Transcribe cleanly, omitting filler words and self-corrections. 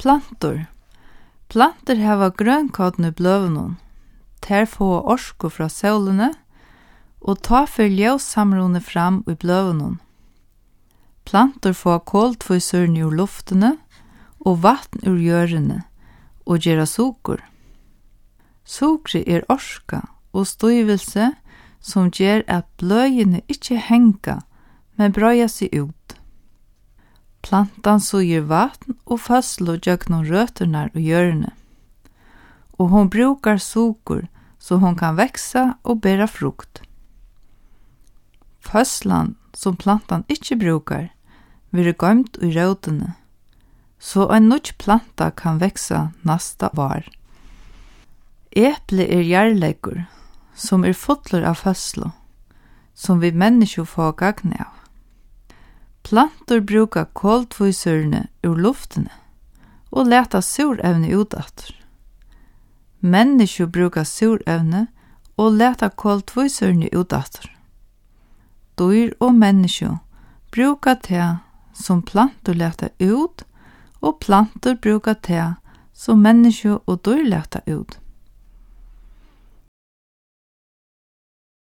Plantur. Plantur hava grønkotten i bløvenen. Ter få orsko fra solene, og ta for ljøssamrone fram i bløvenen. Plantur få koltvoisurene ur luftene, og vatten ur jørene, og gjøre sukur. Sukri orska og støyvelse som gjør at bløyene ikke henga, men brøya seg ut. Plantan suger vatten og fødslo gjøknon røtterna og hjørne. Og hon brukar sukur så hon kan växa og bära frukt. Fødslan som plantan ikke brukar blir gømt i røtene, så en nytt planta kan växa nästa år. Eple jarlegur, som fotler av fødslo, som vi mennesker får gagne av. Plantor brukar koltvoisurene ur luftene og leta surevne utdatter. Mennesker brukar surevne og leta koltvoisurene utdatter. Dyr og mennesker brukar det som plantor leta ut, og plantor brukar det som mennesker og dyr leta ut.